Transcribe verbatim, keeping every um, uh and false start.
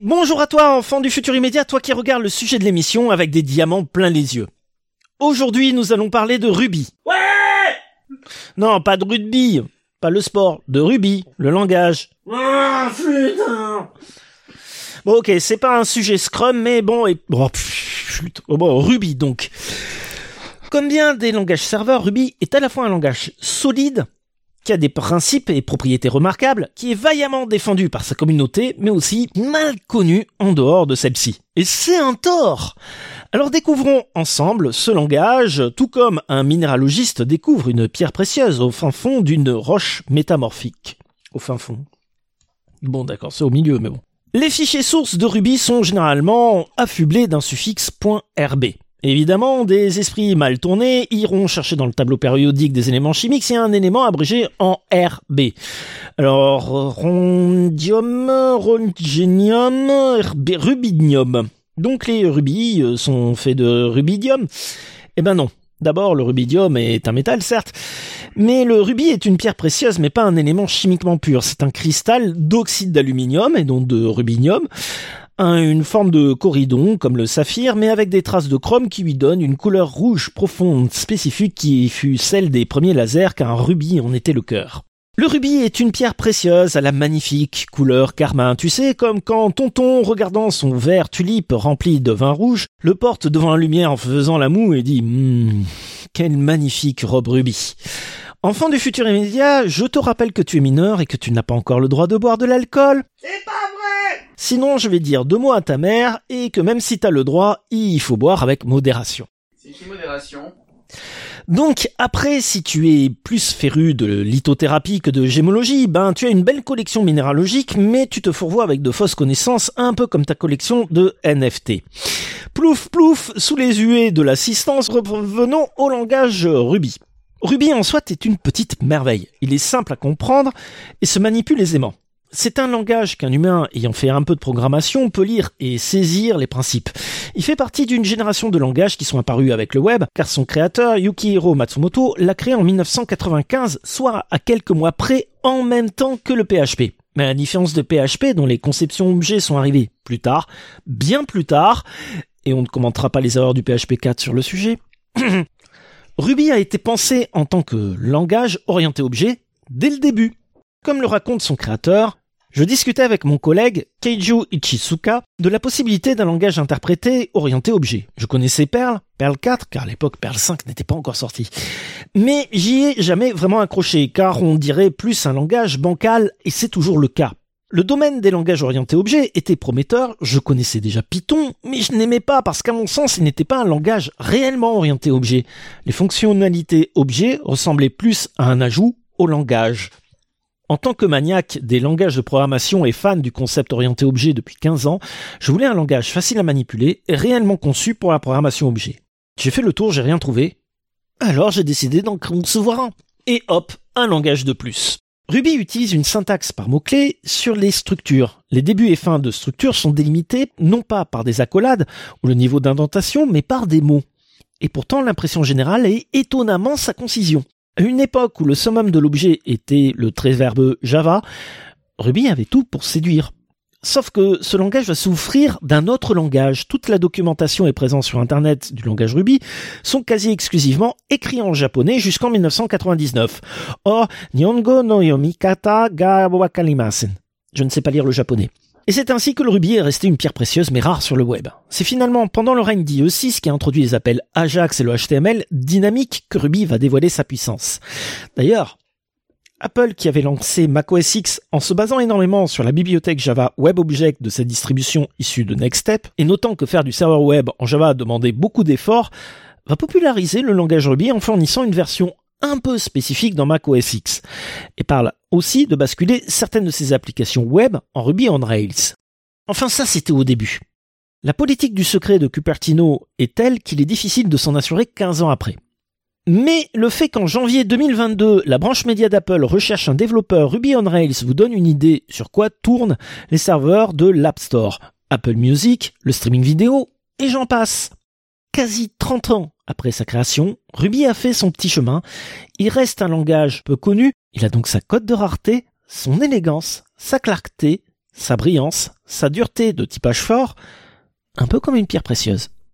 Bonjour à toi, enfant du futur immédiat, toi qui regardes le sujet de l'émission avec des diamants plein les yeux. Aujourd'hui, nous allons parler de Ruby. Ouais! Non, pas de rugby, pas le sport, de Ruby, le langage. Ah, putain! Bon, ok, c'est pas un sujet Scrum, mais bon, et... Oh, pff, oh, bon, Ruby, donc. Comme bien des langages serveurs, Ruby est à la fois un langage solide, qui a des principes et propriétés remarquables, qui est vaillamment défendu par sa communauté, mais aussi mal connu en dehors de celle-ci. Et c'est un tort! Alors découvrons ensemble ce langage, tout comme un minéralogiste découvre une pierre précieuse au fin fond d'une roche métamorphique. Au fin fond. Bon d'accord, c'est au milieu, mais bon. Les fichiers sources de Ruby sont généralement affublés d'un suffixe .rb. Évidemment, des esprits mal tournés iront chercher dans le tableau périodique des éléments chimiques s'il y a un élément abrégé en R B. Alors, rondium, rongénium, rubidium. Donc les rubis sont faits de rubidium ? Eh ben non. D'abord, le rubidium est un métal, certes, mais le rubis est une pierre précieuse, mais pas un élément chimiquement pur. C'est un cristal d'oxyde d'aluminium, et donc de rubinium, une forme de corridon, comme le saphir, mais avec des traces de chrome qui lui donnent une couleur rouge profonde spécifique qui fut celle des premiers lasers, car un rubis en était le cœur. Le rubis est une pierre précieuse à la magnifique couleur carmin. Tu sais, comme quand tonton, regardant son verre tulipe rempli de vin rouge, le porte devant la lumière en faisant la moue et dit hmm, « Quelle magnifique robe rubis !» Enfant du futur immédiat, je te rappelle que tu es mineur et que tu n'as pas encore le droit de boire de l'alcool. C'est pas vrai! Sinon, je vais dire deux mots à ta mère et que même si t'as le droit, il faut boire avec modération. C'est une modération. Donc, après, si tu es plus féru de lithothérapie que de gémologie, ben, tu as une belle collection minéralogique, mais tu te fourvoies avec de fausses connaissances, un peu comme ta collection de N F T. Plouf, plouf, sous les huées de l'assistance, revenons au langage Ruby. Ruby en soi est une petite merveille. Il est simple à comprendre et se manipule aisément. C'est un langage qu'un humain ayant fait un peu de programmation peut lire et saisir les principes. Il fait partie d'une génération de langages qui sont apparus avec le web, car son créateur, Yukihiro Matsumoto, l'a créé en dix-neuf cent quatre-vingt-quinze, soit à quelques mois près, en même temps que le P H P. Mais à la différence de P H P, dont les conceptions objets sont arrivées plus tard, bien plus tard, et on ne commentera pas les erreurs du P H P quatre sur le sujet, Ruby a été pensé en tant que langage orienté objet dès le début. Comme le raconte son créateur, je discutais avec mon collègue Keiju Ichisuka de la possibilité d'un langage interprété orienté objet. Je connaissais Perl, Perl quatre, car à l'époque Perl cinq n'était pas encore sorti. Mais j'y ai jamais vraiment accroché, car on dirait plus un langage bancal, et c'est toujours le cas. Le domaine des langages orientés objets était prometteur, je connaissais déjà Python, mais je n'aimais pas parce qu'à mon sens, il n'était pas un langage réellement orienté objet. Les fonctionnalités objets ressemblaient plus à un ajout au langage. En tant que maniaque des langages de programmation et fan du concept orienté objet depuis quinze ans, je voulais un langage facile à manipuler et réellement conçu pour la programmation objet. J'ai fait le tour, j'ai rien trouvé. Alors j'ai décidé d'en concevoir un. Et hop, un langage de plus. Ruby utilise une syntaxe par mots-clés sur les structures. Les débuts et fins de structures sont délimités non pas par des accolades ou le niveau d'indentation, mais par des mots. Et pourtant, l'impression générale est étonnamment sa concision. À une époque où le summum de l'objet était le très verbeux Java, Ruby avait tout pour séduire. Sauf que ce langage va souffrir d'un autre langage. Toute la documentation est présente sur Internet du langage Ruby sont quasi exclusivement écrits en japonais jusqu'en dix-neuf cent quatre-vingt-dix-neuf. Or, Nihongo no yomikata ga wakarimasen. Je ne sais pas lire le japonais. Et c'est ainsi que le Ruby est resté une pierre précieuse mais rare sur le web. C'est finalement pendant le règne d'I E six qui a introduit les appels Ajax et le H T M L dynamique que Ruby va dévoiler sa puissance. D'ailleurs, Apple, qui avait lancé macOS X en se basant énormément sur la bibliothèque Java WebObject de sa distribution issue de Nextstep, et notant que faire du serveur web en Java demandait beaucoup d'efforts, va populariser le langage Ruby en fournissant une version un peu spécifique dans macOS X, et parle aussi de basculer certaines de ses applications web en Ruby on Rails. Enfin ça c'était au début. La politique du secret de Cupertino est telle qu'il est difficile de s'en assurer quinze ans après. Mais le fait qu'en janvier deux mille vingt-deux, la branche média d'Apple recherche un développeur Ruby on Rails vous donne une idée sur quoi tournent les serveurs de l'App Store, Apple Music, le streaming vidéo, et j'en passe. Quasi trente ans après sa création, Ruby a fait son petit chemin. Il reste un langage peu connu, il a donc sa cote de rareté, son élégance, sa clarté sa brillance, sa dureté de typage fort, un peu comme une pierre précieuse.